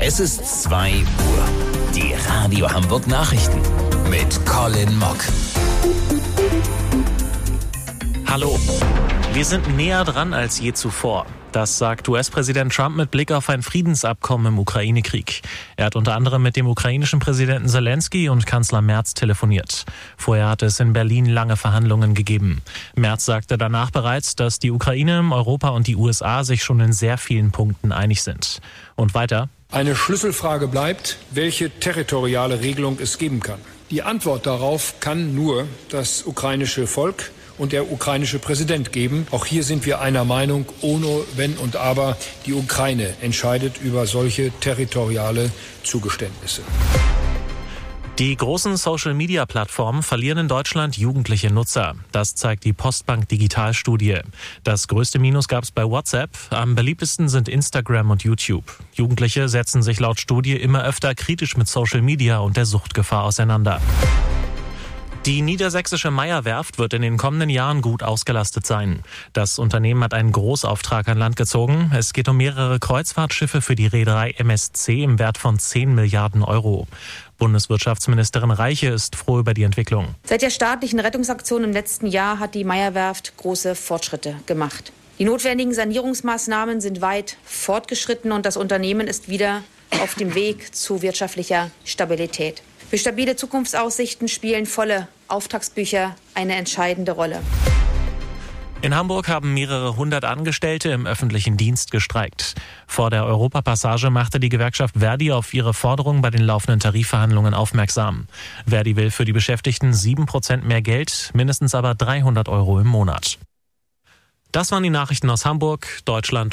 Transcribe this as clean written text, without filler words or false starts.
Es ist 2 Uhr. Die Radio Hamburg Nachrichten mit Colin Mock. Hallo. Wir sind näher dran als je zuvor. Das sagt US-Präsident Trump mit Blick auf ein Friedensabkommen im Ukraine-Krieg. Er hat unter anderem mit dem ukrainischen Präsidenten Zelensky und Kanzler Merz telefoniert. Vorher hatte es in Berlin lange Verhandlungen gegeben. Merz sagte danach bereits, dass die Ukraine, Europa und die USA sich schon in sehr vielen Punkten einig sind. Und weiter: Eine Schlüsselfrage bleibt, welche territoriale Regelung es geben kann. Die Antwort darauf kann nur das ukrainische Volk und der ukrainische Präsident geben. Auch hier sind wir einer Meinung, ohne Wenn und Aber. Die Ukraine entscheidet über solche territoriale Zugeständnisse. Die großen Social-Media-Plattformen verlieren in Deutschland jugendliche Nutzer. Das zeigt die Postbank Digitalstudie. Das größte Minus gab es bei WhatsApp. Am beliebtesten sind Instagram und YouTube. Jugendliche setzen sich laut Studie immer öfter kritisch mit Social Media und der Suchtgefahr auseinander. Die niedersächsische Meyer-Werft wird in den kommenden Jahren gut ausgelastet sein. Das Unternehmen hat einen Großauftrag an Land gezogen. Es geht um mehrere Kreuzfahrtschiffe für die Reederei MSC im Wert von 10 Milliarden Euro. Bundeswirtschaftsministerin Reiche ist froh über die Entwicklung. Seit der staatlichen Rettungsaktion im letzten Jahr hat die Meyer-Werft große Fortschritte gemacht. Die notwendigen Sanierungsmaßnahmen sind weit fortgeschritten und das Unternehmen ist wieder auf dem Weg zu wirtschaftlicher Stabilität. Für stabile Zukunftsaussichten spielen volle Auftragsbücher eine entscheidende Rolle. In Hamburg haben mehrere hundert Angestellte im öffentlichen Dienst gestreikt. Vor der Europapassage machte die Gewerkschaft Verdi auf ihre Forderung bei den laufenden Tarifverhandlungen aufmerksam. Verdi will für die Beschäftigten 7% mehr Geld, mindestens aber 300 Euro im Monat. Das waren die Nachrichten aus Hamburg, Deutschland